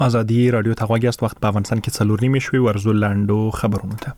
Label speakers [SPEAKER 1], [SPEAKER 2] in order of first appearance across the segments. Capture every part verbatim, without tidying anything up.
[SPEAKER 1] ازادي رادیو ته غوږی است. وخت په افغانستان کې څلور نیمې شوي. ورزو لاندو خبرونه ته.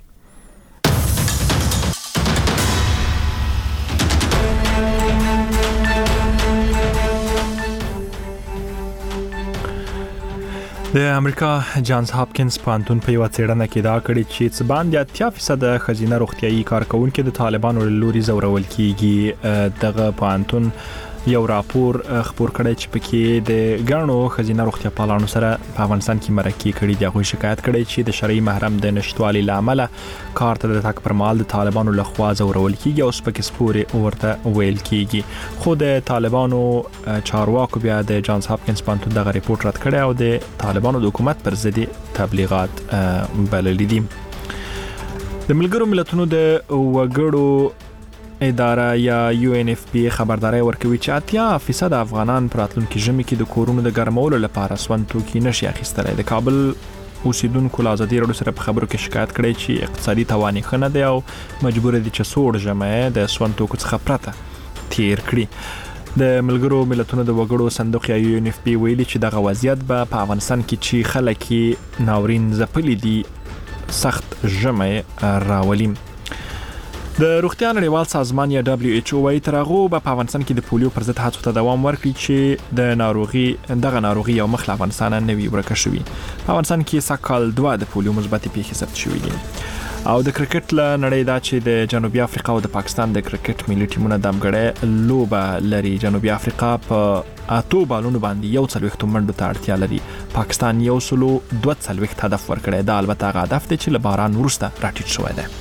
[SPEAKER 1] د امریکا جانز هاپکینز پوهنتون په یو څېړنه کې دا کړی چې څه باندې اتیا فیصد ښځینه روغتیايي کارکونکو د طالبانو له لوري ځورول کیږي. دغه پوهنتون یو راپور خپور کړی چې پکې د ګڼو ښځینه روغتیا پالانو سره په افغانستان کې مرکې کړي دي. هغوی شکایت کړی چې د شرعي محرم د نشټوالي له امله کار ته د تګ پر مهال د طالبانو له خوا ځورول کیږي او سپکې سپورې ورته ویل کیږي. خو د طالبانو چارواکو بیا د جانز هاپکینز پوهنتون دغه ریپورت رد کړی او د طالبانو د حکومت پر ضد تبلیغات بللي دي. د ملګرو ملتونو د وګړو اداره یا یو ان اف پی خبرداري ورکوي چې اتیا فیصد افغانان په راتلونکي ژمي کې د کورونو د ګرمولو لپاره سون توکي نشي اخیستلای. د کابل اوسیدونکو له ازادي رادیو سره په خبرو کې شکایت کړي چې اقتصادي توان یې ښه نه دی او مجبور دي چې سوړ ژمی د سون توکو څخه پرته تیر کړي. د ملګرو ملتونو د وګړو صندوق یا یو ان اف پی ویلي چې دغه وضعیت به په افغانستان کې چې خلک ناورین ځپلي دي سخت ژمی راولي. د روغتیا نړیوال سازمان یا دبليو ایچ او وايي تر هغه په افغانستان کې د پولیو پر ضد هڅو ته دوام ورکړي چې د ناروغي دغه ناروغي یو مخ له افغانستان نه وي ورکه شوی. په افغانستان کې سکهال دوه د پولیو مثبت پیښې ثبت شوې دي. او د کرکټ له نړۍ دا چې د جنوبي افریقا او د پاکستان د کرکټ ملي ټیمونو دمګړې لوبه لري. جنوبي افریقا په اتو بالونو باندې یو څلوېښت منډو ته اړتیا لري. پاکستان یو سلو دوه څلوېښت هدف ورکړی. دا البته هغه هدف دی چې له باران وروسته راټیټ شوی دی.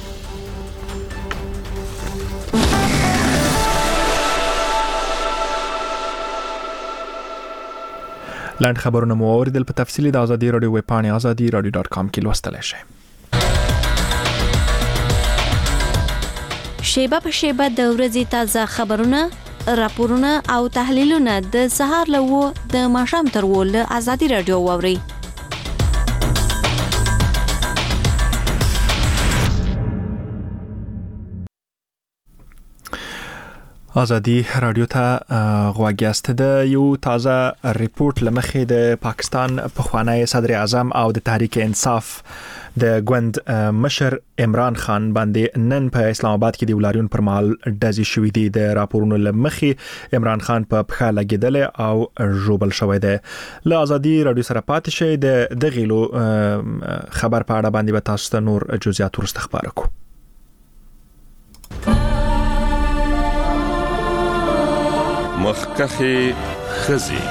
[SPEAKER 1] لاند خبرونه مو اوریدل. په تفصیلی د ازادي رادیو ویب پاڼې ازادي رادیو ډاټ کام کې لوستلی شئ.
[SPEAKER 2] شیبه په شیبه د ورځې تازه خبرونه، راپورونه او تحلیلونه د سهار له و د ماښام تر و له ازادي رادیو واورئ. ازادي رادیو ته غوږی است. د یو تازه ریپورت لمخې د پاکستان پخوانی صدر اعظم او د تحریک انصاف د ګوند مشر عمران خان باندې نن په اسلام آباد کې د ولاریون پر مهال ډزې شوې دي. د راپورونو لمخې عمران خان په پښه لګیدل او ژوبل شوی دی. له ازادي رادیو سره پاتې شئ. د دغه لو خبر په اړه باندې به تاسو ته نور جزئیات ورسته خبر کوو.
[SPEAKER 3] مخکخي خزي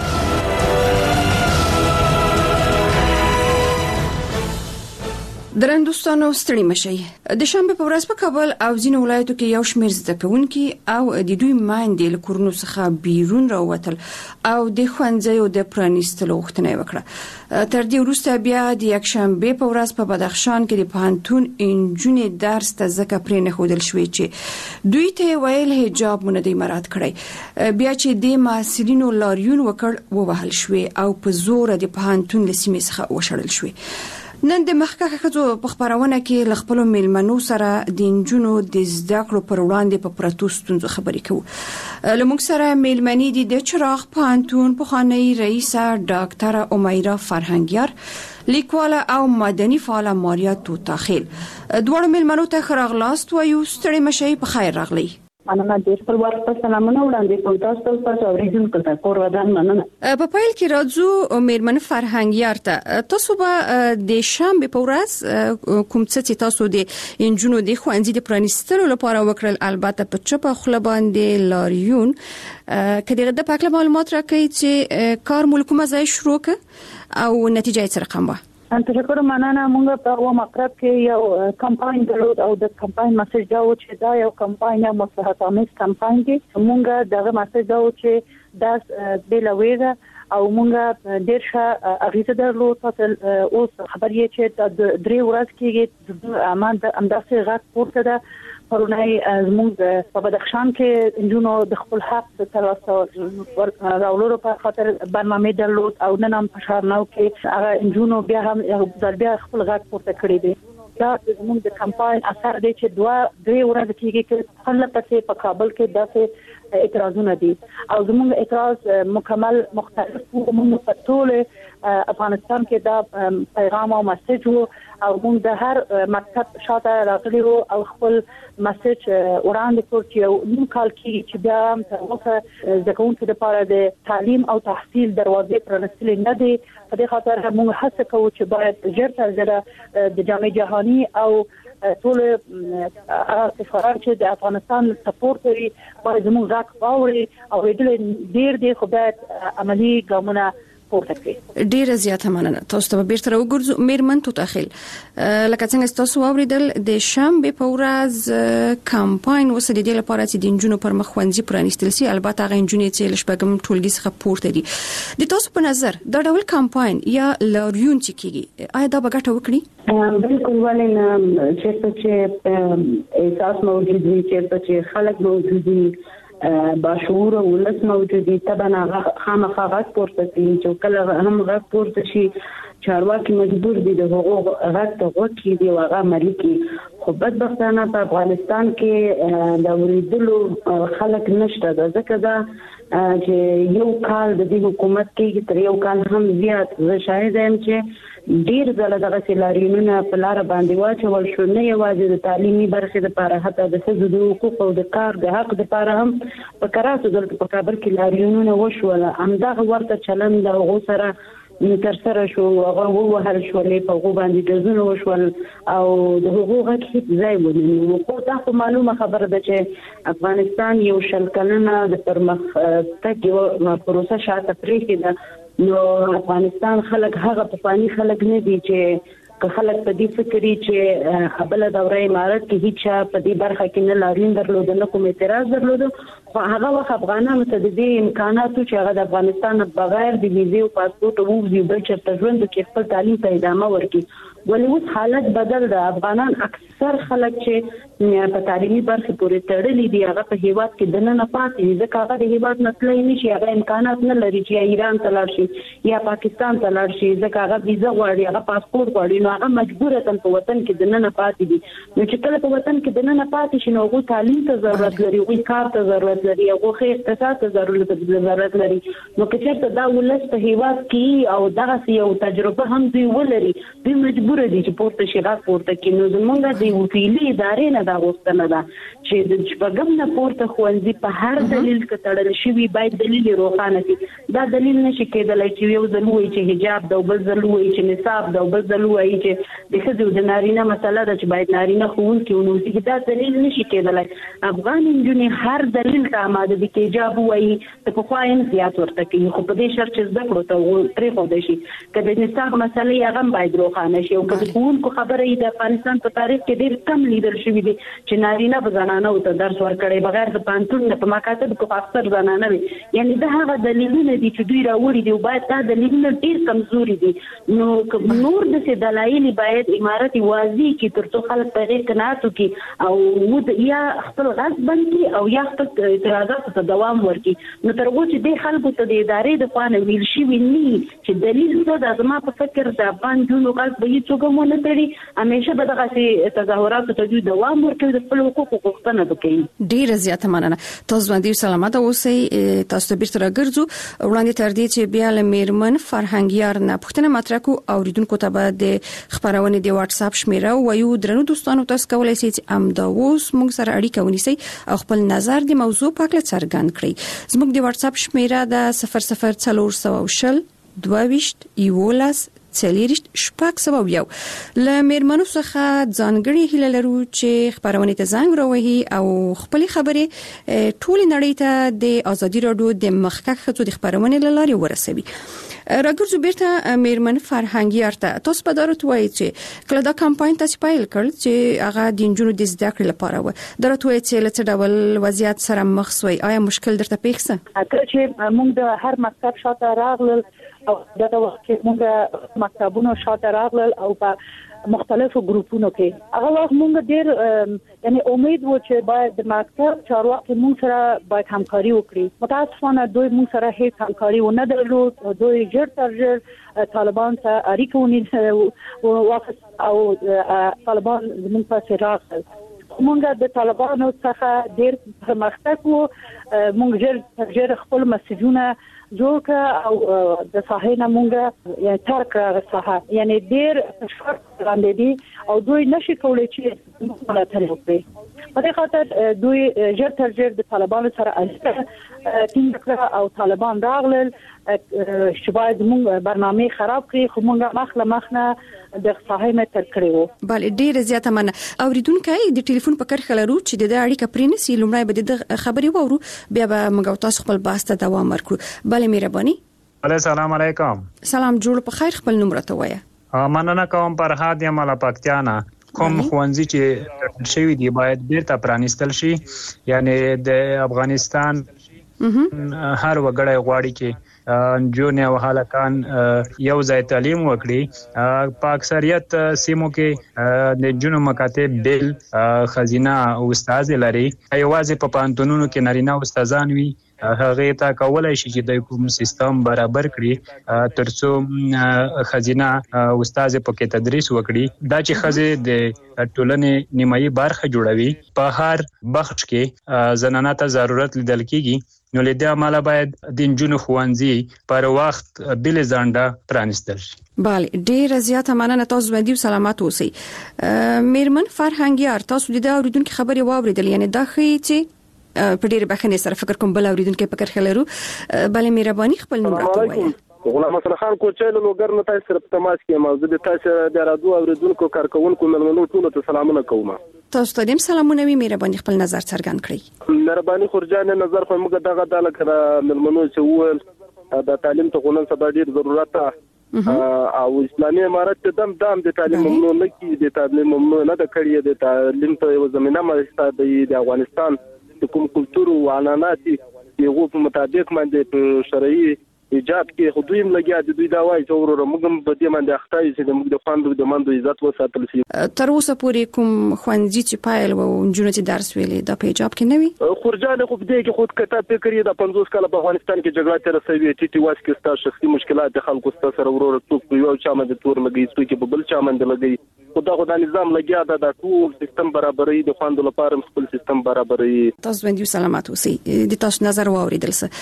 [SPEAKER 4] درندوستانو ستړي مشي. د شنبه په ورځ په کابل او ځینو ولایتو کې یو شمېر زده کوونکي او د دوی ماندې له کورونو څخه بیرون راووتل او د ښوونځیو د پرانیستلو غوښتنه وکړه. تر دې وروسته بیا د یکشنبه په ورځ په بدخشان کې د پوهنتون انجونې درس ته ځکه پرې نه ښودل شوې چې دوی ته ویل حجاب مونږ د مراد کړی. بیا چې د محصلینو لاریون وکړ ووهل شوې او په زور د پوهنتون له سیمې څخه وشړل شوې. نن د مخکخه خزو په خبرونه کې ل خپل میلمنو سره د انجونو د زده کړو پر وړاندې په پروتو ستونزو خبرې کوو. لمونږ سره میلمنې دي د چراغ پوهنتون پخوانی رئیسه ډاکټر امیرا فرهنګیار، لیکواله او مدني فعاله ماریا توتاخیل. دوړ میلمنو ته خراغلاست وایو. ستړي مشي په خیر راغلی.
[SPEAKER 5] مننه ډیر په ورته سلامونه وړاندې کوم. تاسو ته تاسو اوریدونکو ته کور ودان مننه.
[SPEAKER 4] په پیل کې راځو میرمن فرهنګیار ته. تاسو به د شنبه په ورځ کوم څه تاسو د انجونو د ښوونځي د پرانیستلو لپاره وکړل، البته په چپه خله باندې لاریون، کله د پاکله معلومات راکړي چې کار ملکومه ځای شروع ک او نتیجه یې څه رقم وه؟
[SPEAKER 5] تشکر مننه. موږ په هغه مقرب کې یو کمپاین درلود او د کمپاین مسیج دا و چې دا یو کمپاین یو مصلحت آمیز کمپاین دی. موږ دغه مسیج دا و چې دا بلويره او موږ ډیر ښه اغیزه درلود. تاسو اوس خبرې چې د درې ورځ کې د امان د انداسه غږ پورته ده. پرونی زموږ په بدخشان کې انجونو د خپل حق د ترلاسه راولو په خاطر برنامه درلود او نن هم په شارناو کې هغه انجونو بیا هم بیا خپل غږ پورته کړی دی. دا زموږ د کمپاین اثر دی چې دوه درې ورځې کېږي چې خلک په کابل کې داسې اعتراضونه دي او زموږ اعتراض مکمل مختلف موږ په ټول افغانستان کې دا پیغام او مسیج او موږ د هر مکتب شاته راغلي او خپل مسیج وړاندې کړ چې نو کال کې چې بیا تر اوسه د کوونکو لپاره د تعلیم او تحصیل دروازې پرانستل نه دي. په دې خاطر موږ هڅه کوو چې باید ژر تر ژره د جامعه جهاني او ټول سفارت چې د افغانستان سپورټ کوي باید موږ راک باوري او ډېر ډېر خو باید عملی ګامونه
[SPEAKER 4] ډیره زیاته مننه. تاسو ته بیرته راوګرځو میرمن تو تخیل لکه څنګه تاسو اوریدل د شنبه په ورځ کمپاین وسه د دې لپاره چې د انجونو پر مخ ونځي پرانیستل سي البته غو انجونې چې لشبګم ټولګي څخه پورته دي. د تاسو په نظر دا ډول کمپاین یا لاریون چې کیږي آیا دا به ګټه وکړي؟
[SPEAKER 3] بالکل ولې چې چې احساس موجود وي چې خلک موجود دي باشعور ولس موجودي طبعا خامخا غږ پورته کوي چې کله هم غږ پورته شي چارواکي مجبور دي د حقوق غږ ته وکړي دی واغه عملي کوي. خو بدبختانه په افغانستان کې د اوریدلو خلک نشته ځکه دا چې یو کال د دې حکومت کې تر یو کال هم زیات زه شاهد یم چې ډیر ځله دغه سیلاریونونه په لار باندې واچول شو نه یوازې د تعلیمي برخې لپاره حتی د ښځو د حقوقو او د کار د حق لپاره هم په کراتو دلته په کابل کې لاریونونه وشول. همدغه ورته چلند د هغو سره تر سره شو هغه ووهل شولې په هغو باندې ګزونه وشول او د هغو غږ هیڅ ځای ونه خو تاسو معلومه خبره ده چې افغانستان یو شل کلنه د پرمخ تګ یو پروسه شاته پرېښې ده نو افغانستان خلک هغه پخواني خلک نه دي چې که خلک په دې فکرې چې خپل دوره امارت کې هیڅ په دې برخه کې نه لاریون درلود نه کوم اعتراض درلود خو هغه وخت افغانانو ته د دې امکاناتو چې هغه د افغانستان بغیر د ویزې او پاسپورت او ویزې بل چرته ژوند کې خپل تعلیم ته ادامه ورکړي. ولې اوس حالت بدل ده. افغانان اکثر خلک چې په تعلیمي برخه پورې تړلي دي هغه په هیواد کې دننه پاتې دي ځکه هغه د هیواد نسلې نشي هغه امکانات نه لري چې ایران ته لاړ شي یا پاکستان ته لاړ شي ځکه هغه ویزه غواړي هغه پاسپورت غواړي نو هغه مجبورتاً په وطن کې دننه پاتې دي. نو چې کله په وطن کې دننه پاتې شي نو هغه تعلیم ته ضرورت لري هغه کار ته ضرورت لري هغه خیر اقتصاد ته ضرورت ضرورت لري. نو که چېرته دا ولس په هیواد کې او دغه یو تجربه هم دوی ولري دوی مجبور دي چې پورته شي غږ پورته کړي. نو زمونږ د وکیلي ادارې نه دا غوښتنه ده چې د شپږم نه پورته ښوونځي په هر دلیل کې تړل شوي باید دلیل روښانه شي. دا دلیل نشي کېدلی چې یو ځل وایي چې حجاب دا بل ځل وایي چې نصاب دا بل ځل وایي چې د ښځو د نارینه مسله ده چې باید نارینه ښوونکي ونوسي. دا دلیل نشي کېدلی. افغان نجونې هر دلیل ته آماده دي چې حجاب وایي د پخوا یې زیات ورته کوي خو په دې شرط چې زده کړو ته پرېښودی شي. که د نصاب مسلې هغه هم باید روښانه شي او که د ښوونکو خبره یې د افغانستان په تاریخ کې ډېر کم لیدل شوي دي چې نارینه به زنانه ته درس ورکړی بغیر د پوهنتون نه په مکاتبو کې خو اکثر زنانه وي. یعنې دا هغه دلیلونه دي چې دوی راوړي دي او باید دا دلیلونه ډېر کمزوري دي. نو نور داسې دلایل باید امارت واضح کړي تر څو خلک په هغې قناعت وکړي او یا خپل غږ بند کړي او یا خپل اعتراضاتو ته دوام ورکړي. نو تر هغو چې دې خلکو ته د ادارې د خوا نه ویل شوي نه چې دلیل څه ده زما په فکر د افغان نجونو غږ به هېڅوک هم ونه تړي. همیشه به دغسې تظاهراتو ته دوی دوام ورکوي د خپلو حقوقو غوښتنه به کوي.
[SPEAKER 4] ډېره زیاته مننه. تاسو باندې سلامت اوسئ. تاسو ته بیرته راګرځو وړاندې تر دې چې بیا له میرمن فرهنګیار نه پوښتنه مطرح کوو اوریدونکو ته به د خبرونې د واتس اپ شمیره وایو. درنو دوستانو تاسو کولای شئ چې امدا اوس موږ سره اړیکه ونیسئ او خپل نظر د موضوع په اړه څرګند کړئ. زموږ د واتس اپ شمیره د صفر صفر څلور سوه شل دوه ویشت یولس څلېرشت شپږ سوه یو. له میرمنو څخه ځانګړې هیله لرو چې خبرونه ته زنګ راوهي او خپل خبرې ټول نړۍ ته د ازادي راډیو د مخکښ خطو د خبرونه لاري ورسوي. راګرځو بیرته میرمن فرهنګیار ته تاسو په دارو توای چې کله دا کمپاین تاسو پایل کړ چې هغه د جنونو د زده کړې لپاره و درته وای چې لته ډول وضعیت سره مخ شوي آیا مشکل درته پېښ څه؟
[SPEAKER 5] اته چې موږ د هر مکتب شاته راغلل او دغه وخت کې موږ مکتبونو شاته راغلل او په مختلفو ګروپونو کې هغه وخت موږ ډېر یعنی امید و چې باید د مکتب چارواکي موږ سره باید همکاري وکړي. متاسفانه دوی موږ سره هیڅ همکاري ونه درلود. دوی ژر تر ژر طالبان ته اړیکه ونیول واپس او طالبان زموږ پسې راغلل. مونږ د طالبانو څخه ډیر پرمختګ وو، مونږ ژر ژر خپل مسجونه جوړ کړ او د صحنه مونږ یا ترک صحه یعنی ډیر فشار باندې دي او دوی نشي کولای چې ملاتړ وکړي. په دې خاطر دوی ژر تر ژره د طالبانو سره اړیکه ټینګ کړه او طالبان راغلل چې باید مونږ برنامه خراب کړي، خو مونږ مخله مخنه د صحنه تر کړو.
[SPEAKER 4] بل ډیر زیاته من اوریدونکو د ټلیفون په کرخه لرو چې د اړیکه پرینسي لومړی به د خبري وورو بیا به موږ تاسو خپل باسته دوام ورکړو. بل مهرباني.
[SPEAKER 6] السلام علیکم.
[SPEAKER 4] سلام جوړ په خیر، خپل نوم راته وایه.
[SPEAKER 6] مننه کوم پر هادي مال پکتیانا. کوم خوانزي چې شوی دی باید بیرته پرانیستل شي، یعنی د افغانستان هر وګړی غواړي چې جون او هلکان یو ځای تعلیم وکړي. په اکثریت سیمو کې د جنو مکاتب بیل خزینه او استاد لري، ایوازې په پانتونونو کې نارینه استادان وي، هغه ته کولای شي چې د کوم سیستم برابر کړي ترڅو خزینه استاد په کې تدریس وکړي. دا چې خزه د ټولنې نیمایي برخه جوړوي. په هر بخش کې زنانه ته ضرورت لیدل کیږي، نو لیدل عمله باید د جنو خوانزي پر وخت بل ځانډه پرانستل شي.
[SPEAKER 4] بله ډیر زیاته مننه، تاسو باندې سلامات اوسئ. میرمن فرهنګیار، تاسو د اوریدونکو خبري واوریدل، یعنی دا خي چې په ډیره بخنه سره فکر کوم بل اوریدونکو په کرخه لرو. بل مهرباني خپل نوم راته وایه.
[SPEAKER 7] غلام حسن خان کوچېل لوګر نو تاسو سره په تماس کې موضوع د تاسو د رادیو اوریدونکو کارکونکو ملمنو ټول ته سلامونه کوم.
[SPEAKER 4] تاسو ته دې سلامونه وي، مهرباني خپل نظر څرګند کړئ.
[SPEAKER 7] مهرباني خورجان نظر خو موږ دغه داله کړه ملمنو چې ول د تعلیم ته غونن سبا ډیر ضرورت او اسلامي امارت دم دم د تعلیم ممنوع نه کی د تعلیم ممنوع نه د کړی د تعلیم ته یو زمينه مشته د افغانستان د کوم کلچر او عنعنات یو په مطابق باندې شرعي ایجاد کې خودیم لګیا د دوی دا وایي چې ورور موږ په دې باندې اخته چې د موږ د خواندو د مندو عزت وساتل شي.
[SPEAKER 4] تر اوسه پورې کوم خوانځي چې پایل و جنونو چې درس ویلي د پیجاب کې نه وي
[SPEAKER 7] خورجان خو دې کې خود کته فکر یې د پنځوس کال په افغانستان کې جګړه تر سوي ټي ټي واس کې ستاسو شخصي مشکلات د خلکو سره ورور څوک یو چا باندې تور لګي څوک په بل چا باندې لګي خدا خدا نظام لګیا دا د ټول سیستم برابرۍ د خواندو لپاره خپل سیستم برابرۍ.
[SPEAKER 4] تاسو باندې سلامات اوسئ. د تاسو نظر واوریدل سه.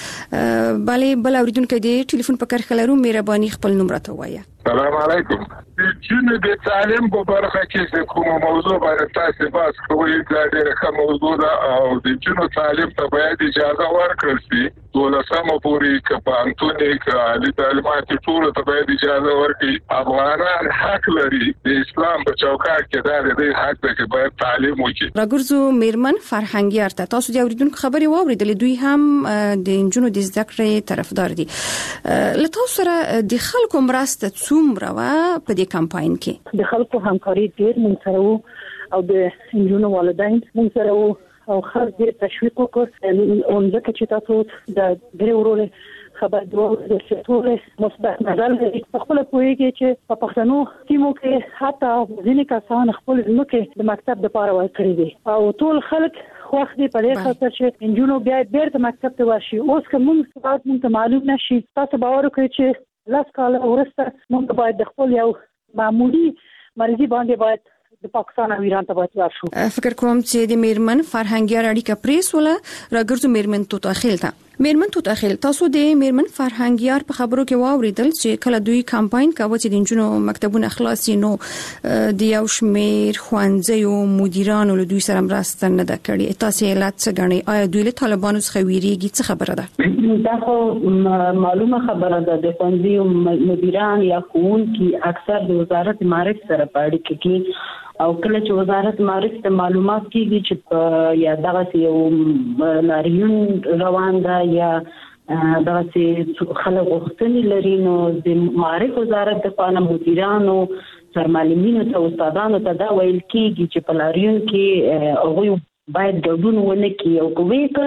[SPEAKER 4] بلې بل اوریدونکو د ټلیفون په کرخه لرو، مهرباني خپل نوم راته وایه.
[SPEAKER 8] السلام علیکم. جنو د تعلیم په برخه کې کوم موضوع باندې تاسو باس کوئ دا ډېره ښه موضوع ده او د جنو تعلیم ته باید اجازه ورکړل شي. ولسمه پوری کپانتونی کالي تعلیمات ټول ته باید اجازه ورکړي. افغانان حق لري د اسلام په چوکاټ کې دا د حق ته چې باید تعلیم وکړي.
[SPEAKER 4] راګرځو میرمن فرهنګیار ته تاسو د اوریدونکو خبري واوریدل، دوی هم د جنو د زده کړې طرفدار دي. لته سره د خلکو مرسته څومره وا په دې کمپاین کې؟
[SPEAKER 5] د خلکو همکاري ډیر مونږ سره او د جنو والدین مونږ سره او خاص دې تشویق وکړ او ځکه چې تاسو د ډېر ورو خبر دوه د ټول مثبت نظر لري. خپل پوهیږي چې په پښتنو سیمو کې حتی ځینې کسان خپل ځمکې د مکتب لپاره ورکړي دي او ټول خلک خوښ دي په دې خاطر چې انجونو بیا بیرته مکتب ته ورشي. اوس کوم څه موږ معلوم نشي، تاسو باور وکړئ چې لاس کال ورسته موږ باید د خپل یو معمولی مرزي باندې باید د پاکستان او ایران ته باید ورشو.
[SPEAKER 4] فکر کوم چې د میرمن فرهنګیار اړیکه پریس ولا راګرځو میرمن توتا خیل ته. میرمن توتا خیل، تاسو د میرمن فرهنګیار په خبرو کې واوریدل چې کله دوی کمپاین کاوه چې د جنونو مکتبونه خلاصي نو د یو شمیر خوانځي او مدیرانو له دوی سره مرسته نه ده کړې. تاسو یې لات څه غنئ؟ آیا دوی له طالبانو څخه ویریږي؟ څه خبره ده؟
[SPEAKER 3] دا خو معلومه خبره ده. د خوانځي او مدیران یا ښوونکي اکثر د وزارت معارف سره په اړیکه کې او کله چې وزارت معارف ته معلومات کیږي چې یا دغه یو لاریون روان ده یا دغه چې خلک غوښتنې لري نو د معارف وزارت د پانه مدیرانو سرمعلمینو ته استادانو ته دا ویل کیږي چې په لاریون کې هغه باید ګډون ونه کړي او کوي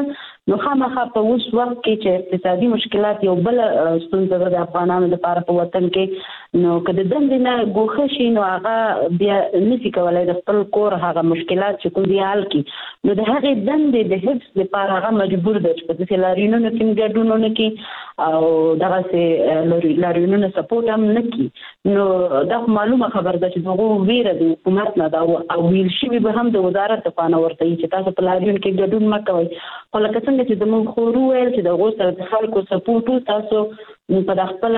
[SPEAKER 3] نو خامخا په اوس وخت کې چې اقتصادي مشکلات یو بل ستونزه د افغانانو لپاره په وطن کې نو کله د دې نه ګوښه شي نو هغه بیا نشي کولای د خپل کور هغه مشکلات چې کوم دی حل کړي نو د هغه دندې د حفظ لپاره هغه مجبور دی چې په دې لاریونونو کې ګډون وکړي او دغه سه لاریونونو سپورټ هم نکړي نو دا معلومه خبر ده چې دغه ویره د حکومت نه دا او ویل شي به هم د وزارت په اړه ورته چې تاسو په لاریون کې ګډون مکوئ خو لکه څنګه چې د موږ خورو ویل چې د غوسه د خلکو سپورټ تاسو په خپل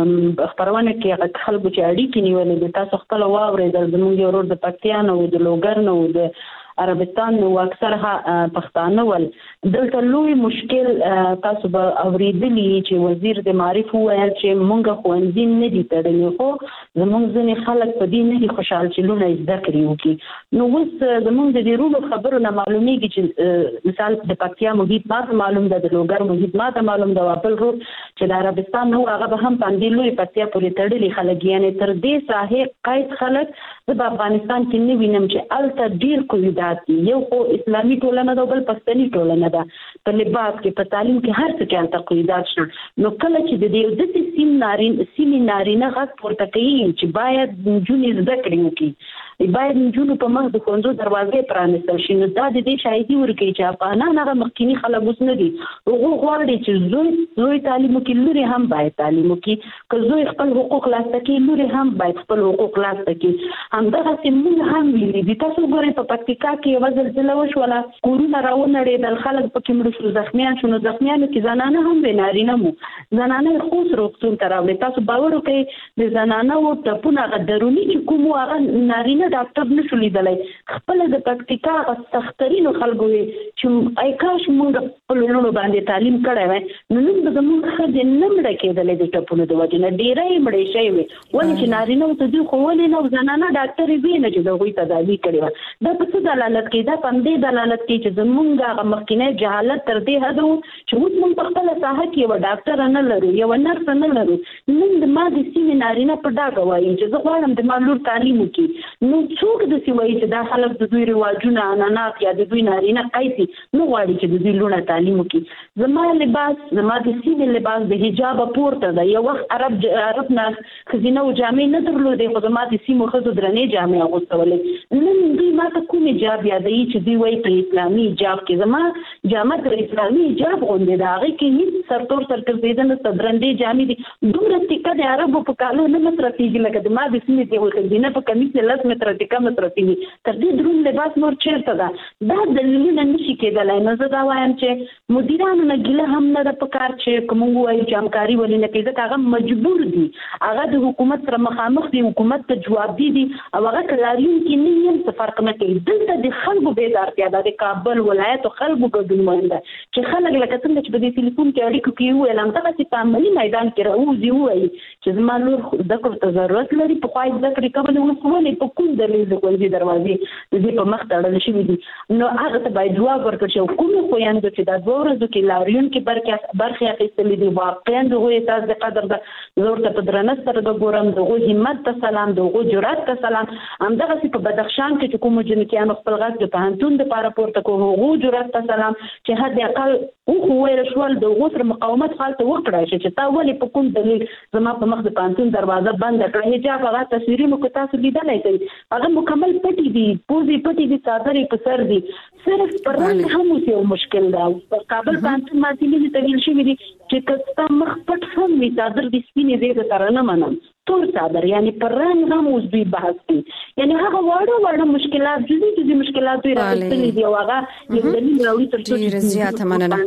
[SPEAKER 3] خبرونه کې خلکو چې اړیکې نیولې دي تاسو خپل واورې د زموږ ورور د پکتیان او د لوګر نو د عربستان نو اکثره پښتانه ول دلته لوی مشکل تاسو به اوریدلی چې وزیر د معرفت وویل چې مونږ خوندې نه دي تړلې خو زموږ ځینې خلک په دې نه دي خوشاله چې لونه زده کړي وکړي نو اوس زموږ د دې رولو خبرو نه معلومیږي چې مثال د پکتیا محیط ما معلوم ده د لوګر محیط ما معلوم ده خپل رول چې د عربستان نو هغه به هم باندې لوی پکتیا پورې تړلې خلک یعنی تر دې ساحه قید خلک د افغانستان کې نه وینم چې الته ډیر کوي یو خو اسلامي ټولنه ده بل پښتني ټولنه ده په لباس کې په تعلیم کې هر څه کې تقریدات شو نو کله چې د دې د سیم نارین سیمیناري نه غږ پورته کوي چې باید جونې زده کړي وکړي باید جونو په مخ د خونځو دروازې پرانستل شي نو دا د دې شاهدي ورکوي چې افغانان هغه مخکینی خلک اوس نه دي هغه غواړي چې زوی زوی تعلیم وکړي لوري هم باید تعلیم وکړي که زوی خپل حقوق لاسته کړي لوري هم باید خپل حقوق لاسته کړي همدغه سیمون هم ویلي دي تاسو ګورئ په پکتیکا کې یو زلزلہ وشوله کورونه راونړېدل خلک پکې مړه شو زخمیان شو نو زخمیانو کې زنانه هم وي نارینه مو زنانه خوست روغتون ته راوړي تاسو باور وکړئ د زنانه او ټپونه هغه دروني چې کوم هغه نارینه ډاکټر نشو لیدلای خپل د پکتیکا غستخترینو خلکو چې آی کاش موږ په لونو باندې تعلیم کړای وای نو نن د موږ خځې نمړه کېدلې د ټپونو د وجه نه ډیرې مړې شي وي ولې چې نارینه ته دوی خو ولې نو زنانه ډاکټر وي نه چې دوی تداوی کړي و دا په څه دلالت کوي دا په دې دلالت کوي چې زمونږ هغه مخکینه جهالت تر دې حد وو چې اوس موږ په خپل ساحه کې و ډاکټر نه لرو یو نرس نه لرو نن د ما د سیمې نارینه په ډاګه وایي چې زه غواړم د مالور تعلیم وکړي نو څوک د سی وایي چې دا خلک د دوی رواجونه انانات یا د دوی نارینه قایسي نو غواړي چې د دوی لونه تعلیم وکړي زما لباس زما د سیمې لباس د حجاب پورته ده یو وخت عرب عرب نه خزینه او جامې نه درلودې خو زما د سیمو خزو درنې جامې اغوستولې نن دوی ما ته کومې حجاب یادوي چې دوی وایي په اسلامي حجاب کې زما جامه تر اسلامي حجاب غوندې ده هغې کې هېڅ سرتور سرکرځېده نه درندې جامې دي دومره ټیکه د عربو په کالو نه مصرفېږي لکه د ما د سیمې د خزینه په کمیس نه لس متره ټیکه مصرفېږي تر دې دروند لباس نور چیرته ده دا دلیلونه نشي کېدلی نو زه دا وایم چې مدیرانو نه ګیله هم نه ده پکار چې که موږ ووایو چې همکاري ولې نه کوي ځکه هغه مجبور دي هغه د حکومت سره مخامخ دي حکومت ته جوابدي دي او هغه که لاریونکي نه وي هم څه فرق نه کوي دلته د خلکو بیدارتیا ده د کابل ولایتو خلکو ګډون مهم ده چې خلک لکه څنګه چې په دې ټلیفون کې اړیکو کې وویل همدغسې په عملي میدان کې راوځي ووایي چې زما لور زده کړو ته ضرورت لري پخوا یې زده کړې کولې اوس ولې په کوم دلیل د ښوونځي دروازې د دې په مخ تړل شوي دي نو هغه ته باید ځواب ورکړل شي او کومو خویندو چې دا دوه ورځو کې لاریون کې برخې اخیستلې دي واقعا د هغوی احساس د قدر ده زه ورته په درنه سترګه ګورم د هغوی همت ته سلام د هغوی جرأت ته سلام همدغسې په بدخشان کې چې کومو جنکیانو خپل غږ د پوهنتون دپاره پورته کړو هغوی جرأت ته سلام چې حد اقل وښویل شول د هغو سره مقاومت هلته وکړی شي چې تا ولې په کوم دلیل زما په مخ د پوهنتون دروازه بنده کړه حجاب هغه تصویرونو که تاسو لیدلی کوي هغه مکمل پټي دي پوزې پټي دي څادرې په سر دي صرف پر رنګ هم اوس یو مشکل ده په کابل پوهنتون محصلینو ته ویل شوي دي چې که ستا مخ پټ هم وي څادر د سپینې ځای سره نه منم تور څادر یعنی پر رنګ هم اوس دوی بحث کوي یعنی هغه واړه واړه مشکلات جدي جدي مشکلات دوی راغلي دي او هغه یو دلیل راوړي تر څو
[SPEAKER 4] ډېر زیاته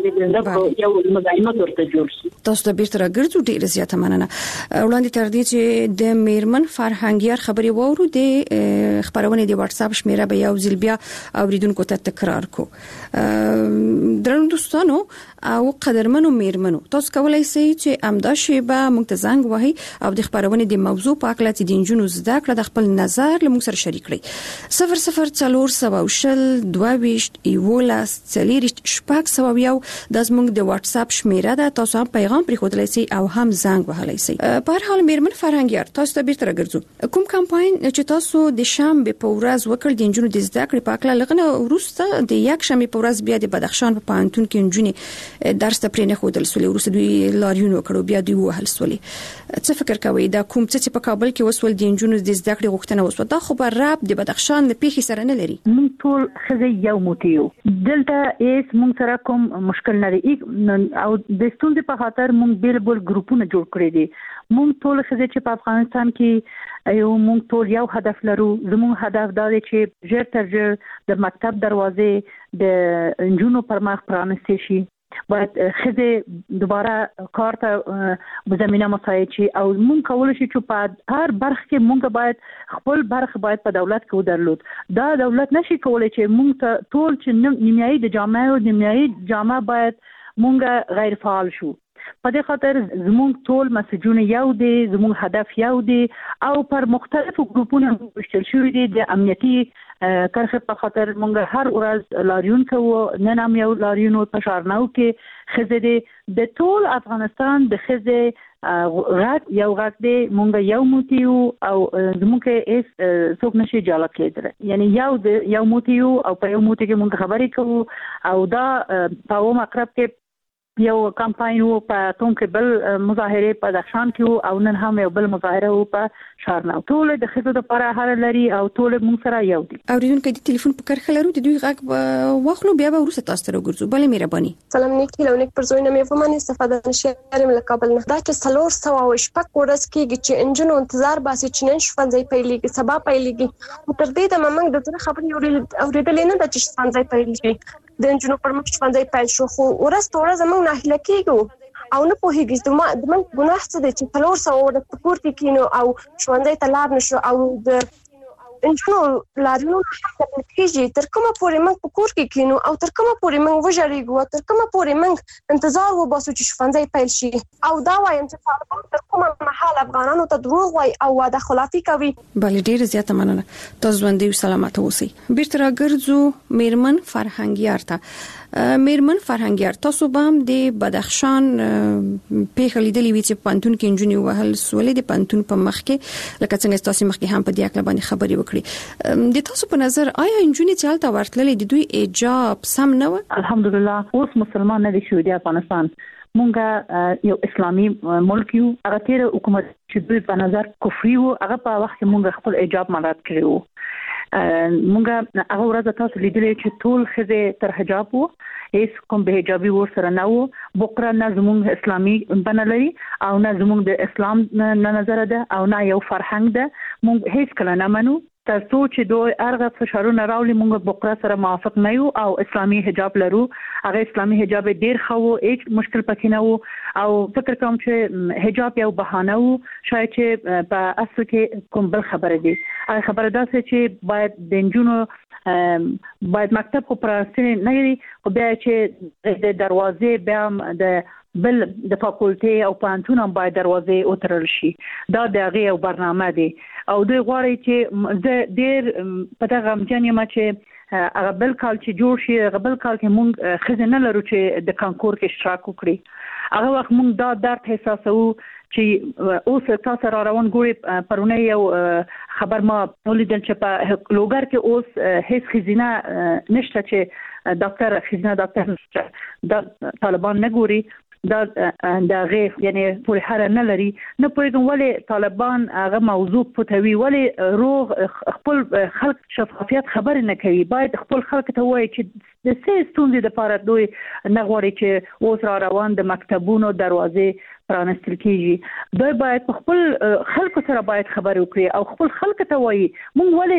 [SPEAKER 4] مننه
[SPEAKER 3] یو مزاحمت ورته جوړ شي
[SPEAKER 4] تاسو ته بیرته راګرځو ډېر زیاته مننه وړاندې تر دې چې د میرمن فرهنګیار خبري وورو د خبرونه دی واتس اپ شمیره به یو ځل بیا اوریدونکو ته تکرار کو درنو دوستانو او قدرمنو میرمنو تاسو کولای شئ چې امدا شی به موږ ته زنګ وهي او د خبرونه د موضوع په اړه چې د جنونو زده کړه د خپل نظر لمو سره شریک کړئ صفر صفر څلور سبا وشل دوه ایولاس څلریشت شپږ سو یو د زموږ د واتس اپ شمیره ده تاسو هم پیغام پرې خودلای شئ او هم زنګ وهلای شئ په هر حال میرمن فرهنګیار تاسو ته بیرته راګرځو کوم کمپاین چې تاسو د شنبه په ورځ وکړ د جنونو د زده کړې په اړه لغنه ورسته د یک شنبه په ورځ بیا د بدخشان په پانتون کې جنونې درس ته پرې نه خودل سولې ورسته دوی لاریون وکړو بیا دوی وهل سولې څه فکر کوي دا کوم څه په کابل کې وسول د جنونو د زده کړې غوښتنه وسو دا خو بر راب د بدخشان د پیښې سره نه لري
[SPEAKER 5] مونږ ټول خزه یو موتیو دلته ایس مونږ سره کوم مشکل نه لري او د ستونزې په خاطر مونږ بیل بل ګروپونه جوړ کړی دي مونږ ټول خزه چې په افغانستان کې یو مونږ ټول یو هدف لرو زموږ هدف دا دی چې ژر تر ژر د مکتب دروازې د انجونو پر مخ پرانستې شي باید خزه دوباره کار ته زمينه مساعد شي او مونږ کولای شو چې په هر برخه کې مونږ باید خپل برخه باید په دولت کې ودرلود دا دولت نشي کولای چې مونږ ته ټول چې نیمایي د جامعه او نیمایي جامعه باید مونږ غیر فعال شو په دې خاطر زموږ ټول مسجونه یو دي زموږ هدف یو دي او پر مختلفو ګروپونو وشتل شوی دي د امنیتي کرخه په خاطر مونږ هر ورځ لاریون کوو نن هم یو لاریون په شارناو کې خزه دي د ټول افغانستان د خزه غږ یو غږ دی مونږ یو موتیو او زموږ هیڅ څوک نشي جلا کېدل یعنی یو د یو موتیو او په یو موتی کې مونږ خبرې کوو او دا په مقرب کې یو کمپاین وو په توم کې بل مظاهره په بدخشان کې او نن هم یو بل مظاهره وو په شارناو ټول د خزو لپاره هر لري او ټول مونږ سره یو دي
[SPEAKER 4] اوریدونکو د ټلیفون په کرخه لرو د دوی غږ واخلو بیا به ورسره تاسو ته وګورځو بلې مهرباني
[SPEAKER 9] سلام نیکی لونیک پر زوینه مې ومنه استفاده نشي من قبل نه دا چې څلور سو او شپږ ورځ کېږي چې انجنونو انتظار باسي چې نن شپږ پیلېږي سبا پیلېږي تر دې د ممنګ د ځنه خبرې اورېدلې نه د چې شپږ پیلېږي د انجنونو پر مخ شپږ پیل شو خو ورځ ټوله زموږ نه هله کېږو او نه پوهیږي د ما د من ګناه څه دی چې څلور سو د پکور کې کینو او ژوندۍ ته لار نشو او د انجنونو لاریونو کېږي تر کومه پورې موږ پکور کې کینو او تر کومه پورې موږ وژړېږو تر کومه پورې موږ انتظار وباسو چې ژوندۍ پیل شي او دا وایم چې طالبان تر کومه مهال افغانانو ته دروغ وایي او وعده خلافي کوي
[SPEAKER 4] بل ډیر زیاته مننه تاسو ژوندۍ او سلامت اوسئ بیرته راګرځو میرمن فرهنګیار ته میرمن فرهنګیار تاسو به هم د بدخشان پیښه لیدلې وي چې پانتون کې انجونی وهل سولې د پانتون په مخ کې لکه څنګه تاسو مخ کې هم په دې اړه باندې خبرې وکړي د تاسو په نظر آیا انجونی چې حالت ورتللې د دوی ایجاب سم نه و
[SPEAKER 5] الحمدلله اوس مسلمان نه دي شو د افغانستان مونږه یو اسلامي ملک یو هغه تیر حکومت چې دوی په نظر کفري وو هغه په وخت کې مونږ خپل ایجاب ملات کړو مونږه هغه ورځ تاسو لیدلې چې ټول خزه تر حجاب وو هیڅ کوم به حجابي ور سره نه وو بوقره نه زموږ اسلامي بنلري او نه زموږ د اسلام نه نظر ده او نه یو فرهنګ ده مونږ هیڅ کله نه منو تر څو چې دوی ارغه فشارونه راولي مونږ بوقره سره موافق نه یو او اسلامي حجاب لرو هغه اسلامي حجاب ډیر خو هیڅ مشکل پکې نه وو او فکر کوم چې حجاب یو بهانه وو شاید چې په اصل کې کوم بل خبره دي هغه خبره ده چې باید د انجونو باید مکتب خو پرانستنه نه وي خو بیا چې د دروازې بیا د بل د فاکولټي او پانتون هم باید دروازې وترل شي دا د هغه یو برنامه دی او دوی غواړي چې د ډیر په دغه امجن ما چې هغه بل کال چې جوړ شي هغه بل کال کې مونږ خزینه لرو چې د کانکور کې اشتراک وکړي هغه وخت مونږ دا درد احساسو چې اوس تاسو را روان ګوري پرونه یو خبر ما ولیدل چې په لوګر کې اوس هیڅ خزینه نشته چې ډاکټر خزینه ډاکټر د طالبان نه ګوري دا د غیف یعنی پوره هر نه لري نه پوهیږم ولې طالبان هغه موضوع پټوي ولې روغ خپل خلک شفافیت خبر نه کوي باید خپل خلک ته وایي چې د څه ستونزې د پاره دوی نه غواړي چې اوس را روان د مکتبونو دروازې پرانستل کیږي دوی باید خپل خلکو سره باید خبرې وکړي او خپل خلک ته وایي مونږ ولې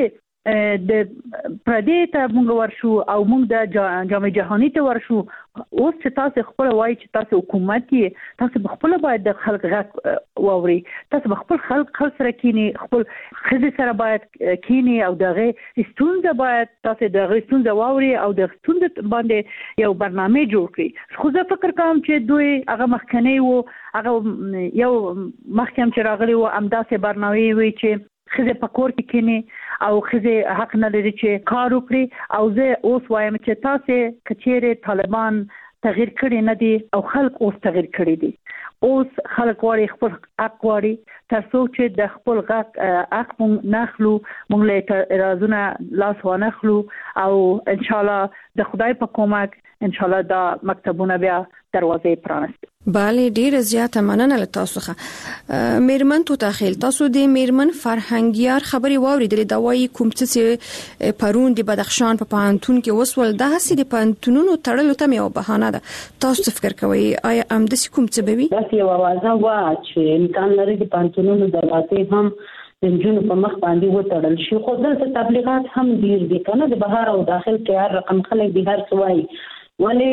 [SPEAKER 5] د پردې ته موږ ورشو او موږ د جام جهاني ته ورشو. اوس چې تاسو خپل وایي چې تاسو حکومت کې تاسو خپل باید د خلک غږ واوري، تاسو خپل خلک خلک سره کینی، خپل خځې سره باید کینی او دغه ستونزه باید تاسو دغه ستونزه واوري او د ستونزه باندې یو برنامه جوړ کړئ. خو زه فکر کوم چې دوی هغه مخکنی وو، هغه یو مخکم چې راغلی وو امداسه برنامه وی چې خزه پکور کې کینی او خزه حق نه لري چې کار وکړي. او زه اوس وایم چې تاسو کچېره طالبان تغییر کړي نه دي او خلک اوس تغییر کړي دي. اوس خلک واري خپل حق واري تر څو چې د خپل حق مونږ نخلو، مونږ له رازونه لاس ونخلو او ان شاء الله د خدای په کومک ان شاء الله دا مکتبونه بیا دروازې پرانست.
[SPEAKER 4] بله ډیره زیاته مننه له تاسو څخه. میرمن تو تخیل تاسو د میرمن فرهنګیار خبري واوریدلې دا وايي کوم څه پرون د بدخشان په پانتون کې وسول د هسي د پانتونونو تړلو ته یو بهانه ده. تاسو فکر کوئ آیا ام د کوم څه به وي؟
[SPEAKER 3] دا یو وازه وا چې امکان لري د پانتونونو دروازې هم د جنونو په مخ باندې وتړل شي. خو دلته تبلیغات هم ډیر دي کنه، د بهر او داخل کې هر رقم خلک به هر څه وایي. ولی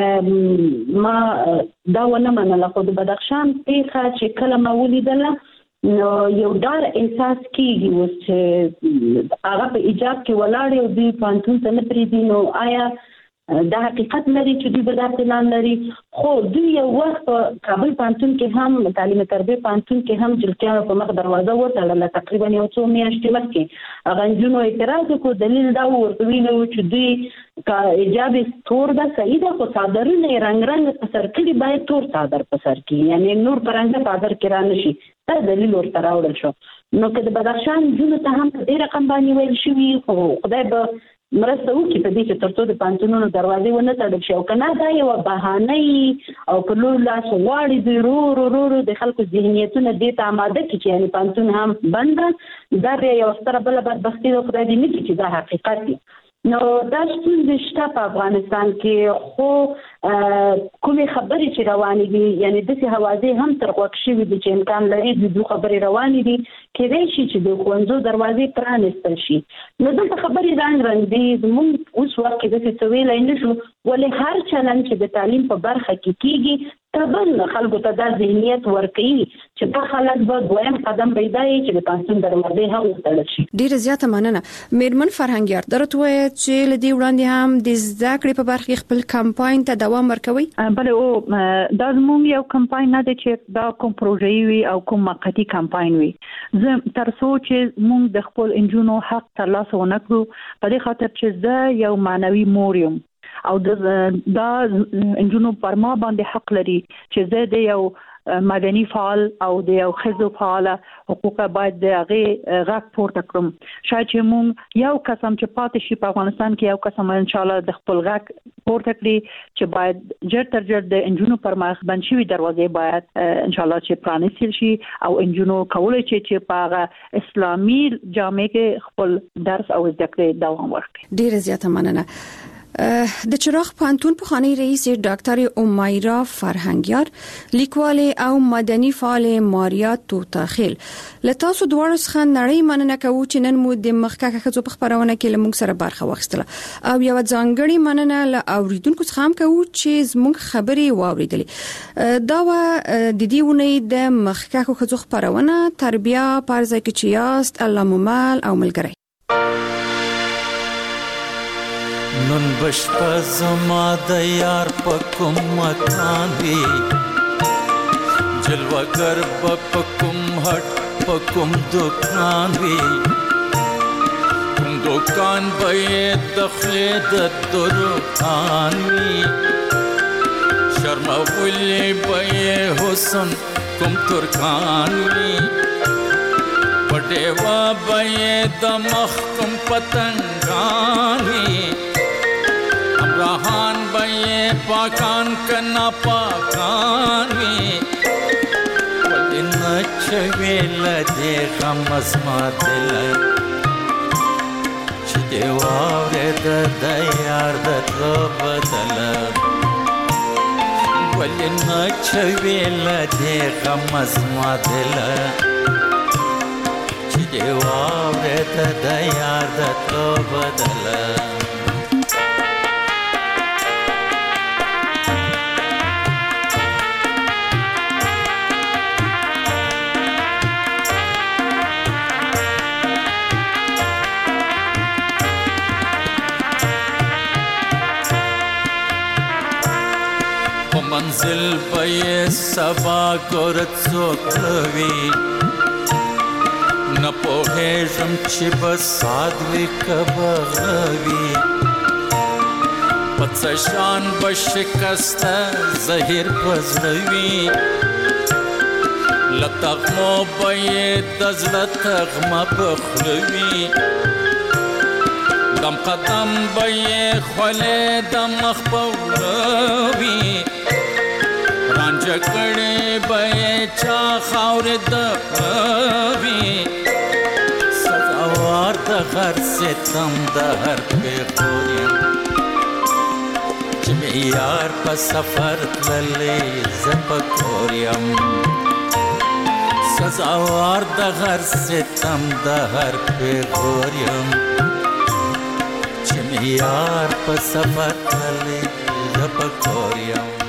[SPEAKER 3] ما دا ونه منله، خو د بدخشان پیښه چې کله ما ولیدله نو یو ډار احساس کیږي اوس چې هغه په ایجاب کې ولاړ او دوی پانتون ته نه پریږدي. نو آیا دا حقیقت لري چې دوی به دا پلان لري؟ خو دوی یو وخت په کابل پانتون کې هم تعلیم تربیه پانتون کې هم جلکیانو په مخ دروازه وتړله تقریبا یو څو میاشتې مخکې. هغه نجونو اعتراض وکړ، دلیل دا ورته ویلو چې دوی کا ایجاب تور دا صحیح ده خو صادرونه رنگ رنگ په سر کې باید تور صادر په سر کې، یعنی نور پرنګ صادر کې را نشي. دا دلیل ورته راوړل شو. نو که د بدخشان جنونو ته هم په دې رقم باندې ویل شوي، خو خدای به مرسته وکړي په دې چې ترڅو د پانتونونو دروازې ونه تړل شي. او کنه دا یو بهانه او په لور لاس غواړي دوی رو رو رو رو د خلکو ذهنیتونه دې ته آماده کړي چې یعنی پانتون هم بند دا یو ستره بله بدبختي ده، خدای دې نه کړي چې دا حقیقت وي. نو دا ستونزې شته په افغانستان کې، خو کومې خبرې چې روانې دي یعنی داسې هوازې هم تر غوږ شوي دي چې امکان لري د دوی خبرې روانې دي کېدای شي چې د ښوونځو دروازې پرانیستل شي. نو دلته خبرې رنګ رنګ دي. زموږ اوس وخت کې داسې څه ویلی نه شو، ولې هر چلند چې د تعلیم په برخه کې کېږي طبعا خلکو ته دا ذهنیت ورکوي چې دا خلک به دویم قدم پیدا یي چې د پانتون دروازې هم وتړل شي.
[SPEAKER 4] ډیره زیاته مننه. میرمن فرهنګیار درته وایي چې له دې وړاندې هم د زده کړې په برخه کې خپل کمپاین ته دوام ورکوي؟
[SPEAKER 5] بله او دا زموږ یو کمپاین نه دی چې دا کوم پروژې وي او کوم موقتي کمپاین وي. زه تر څو چې موږ د خپل انجونو حق ترلاسه ونه کړو په دې خاطر چې زه یو معنوي مور یم او دا انجونو پر ما باندې حق لري چې زه د یو مدني فعال او د یو ښځو فعاله حقوق باید د هغې غږ پورته کړم. شاید چې مونږ یو قسم چې پاتې شي په افغانستان کې یو قسم انشاءالله د خپل غږ پورته کړي چې باید جر تر جر د انجونو پر مخ بند شوي دروازې باید انشاءالله چې پرانیستل شي او انجونو کولی شي چې په هغه اسلامي جامع کې خپل درس او زده کړې دوام ورکړي.
[SPEAKER 4] ډیره زیاته مننه. د چراغ پانتون پخوانی رئیس ډاکټر امیرا فرهنګیار، لیکوال او مدني فعال ماریا توتاخیل، له تاسو دواړو څخه نړۍ مننه کوو چې نن مو د مخکښه ښځو په خپرونه کې له موږ سره برخه واخیستله او یو ځانګړې مننه له اوریدونکو څخه هم کوو چې زموږ خبرې واوریدلې. دا و د دې ونې د مخکښه ښځو خپرونه تربیه پر ځای کې چې یاست الله مو مل او ملګری.
[SPEAKER 10] نن بشپا زما د یار په کوم مکان وی، جلوگر په کوم هټ په کوم دکان وی، کوم دکان به د خلې د دروان وی، شرمولی به حسن کوم ترکان وی، پټیوا به د مخ کوم پتنګان وی، امراحان بھئی پاکان کنا پاکانی ولی نچوی لدے غمز ما دل چی دیوار دا دیار دا بدل ولی نچوی لدے غمز ما دل چی چې واورېده د یار د تلو بدله منزل به سبا ګورت څوک وي نه پوهېږم چې به ساد وي که به غوي په څه شان به شکسته زهیر په زړه وي له تغمو به یې د زړه تغمه په خوله وي دم قدم به یې خولې د مخ په وړه وي رانجه کړې به یې چا خاورې د وي سزاوار د هر ستم د هر پېغور یم چې مې یار په سفر تللی زه په کور یم سزاوار د هر ستم د هر پېغور یم چې مې یار په سفر تللی زه په کور یم